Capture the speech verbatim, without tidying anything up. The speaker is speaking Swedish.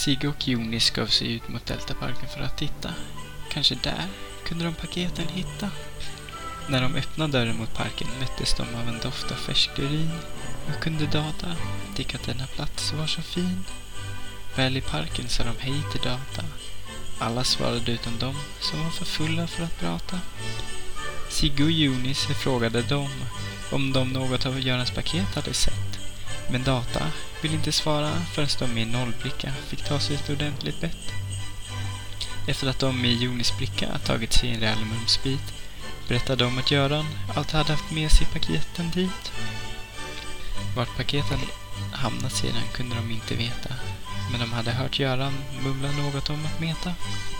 Sigge och Jonis gav sig ut mot Deltaparken för att titta. Kanske där kunde de paketen hitta. När de öppnade dörren mot parken möttes de av en doft av färsk urin och kunde Data tycka att denna plats var så fin. Väl i parken sa de hej till Data. Alla svarade utom de som var för fulla för att prata. Sigge och Jonis frågade dem om de något av Görans paket hade sett. Men Data ville inte svara förrän de i nollbricka fick ta sig ett ordentligt bett. Efter att de i Jonis bricka tagit sig en rejäl mumsbit berättade de att Göran alltid hade haft med sig paketen dit. Vart paketen hamnat sedan kunde de inte veta. Men de hade hört Göran mumla något om att meta.